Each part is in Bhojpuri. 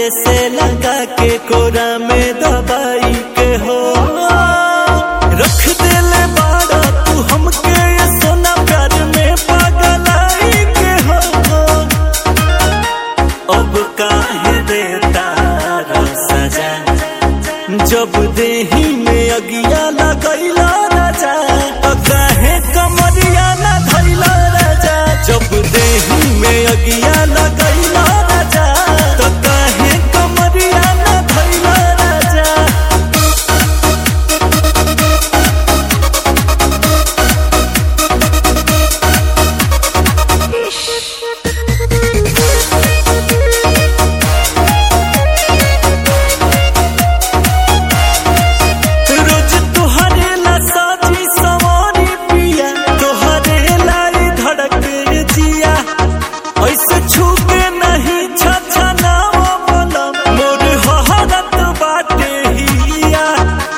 से लगा के कोरा में दबाई के हो रख देले बाड़ा तू हमके ये सोना प्यार में पागलाई के हो। अब काहे देता सजा जब देही में अगिया लगैला राजा तो काहे कमरिया ना धैला राजा जब देही में अगिया लगैला राजा तो काहे कमरिया ना धैला राजा। रोज तुहरे ला साजी सवारी पिया तुहरे लाई धड़क जिया ऐसे छूके नहीं छछा नाव बोलम मोर हहरत बाटे हिया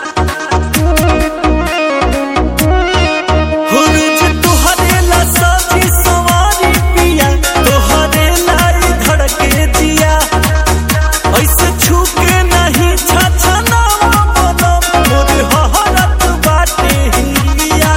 हो रोज तुहरे ला साजी सवारी पिया तुहरे लाई धड़क जिया ऐसे छूके नहीं छछा नाव बोलम मोर हहरत बाटे हिया।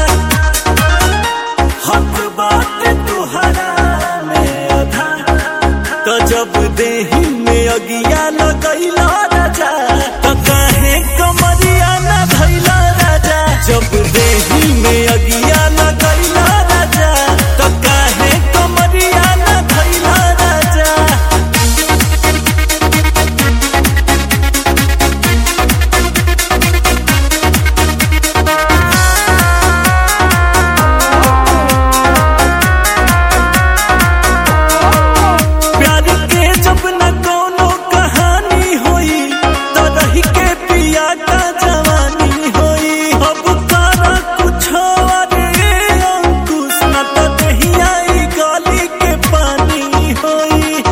हक बाटे तुहरा में अधा तो जब देही में अगिया लगैला राजा तो काहे कमरिया ना धैला राजा जब देही में अगिया लगैला राजा तो काहे कमरिया ना धैला राजा। प्यार के जब न कोनो कहानी होई तो रही के पिया का जवानी होई अब तारा कुछ अरे अंकुश न तो दहिया ई गली के पानी होई।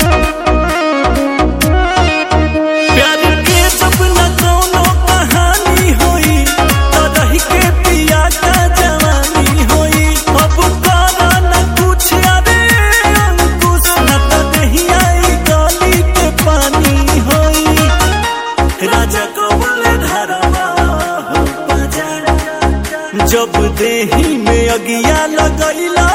प्यार के जब न कोनो कहानी होई तो रही के पिया का जवानी होई अब तारा न कुछ अरे अंकुश न तो दहिया ई गली के पानी होई। राजा कौल धरवा हो बजा जब देही में अगिया लगैला